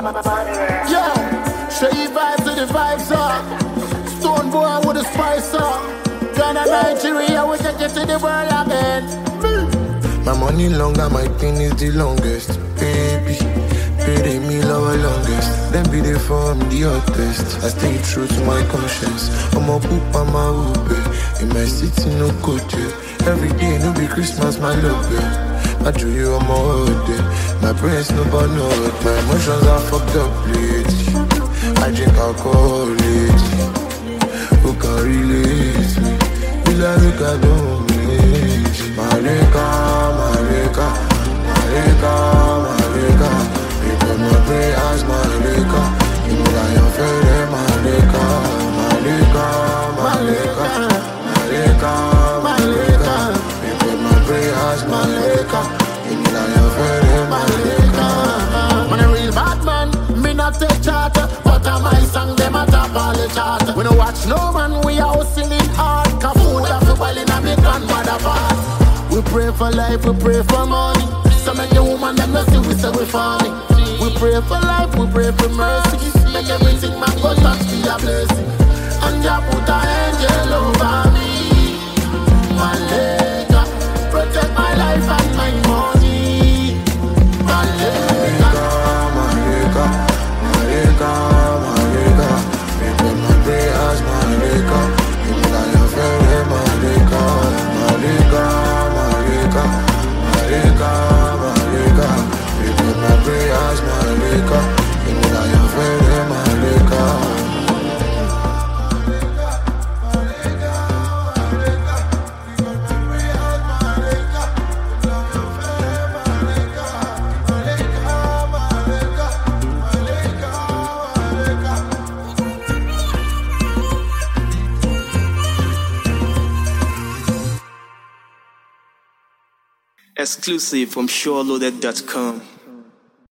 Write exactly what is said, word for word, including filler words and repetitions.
Yo, show you vibes to the vibes up. Stone boy with a spice up. Ghana, Nigeria, we take it to the world again. My money longer, my thing is the longest. Baby, pay me lower longest. Then be the form, the hottest. I stay true to my conscience. I'm a poop, I'm a whoop. In my city, no coach. Every day, no be Christmas, my love. I do you, I'm a hood. My brain's no but no. My emotions are fucked up lately. I drink alcohol lately. Who can relate me? Will I look at them? Marika, Marika, Marika, Marika. People my prayers, Marika. You know I am very Marika, Marika, Marika, Marika, Marika. People my prayers, Marika. You know I am very Marika. Man a real bad man, me not take charter, but a my song them a top all the chart. We no watch no man, we are hustling hard. Cause food have to boil in a me grandmother pot. We pray for life, we pray for money. So make the woman them no see we say we funny. We pray for life, we pray for mercy. Make everything man go touch be a blessing. And Jah put a angel over me. Maleka, protect my life and my money. Maleka, Maleka, Maleka, Maleka. People my prayers, Maleka. You know I am very Maleka, Maleka. Maleka, Maleka, people my prayers, Maleka. You know I am very Maleka. Exclusive from Sure Loaded dot com.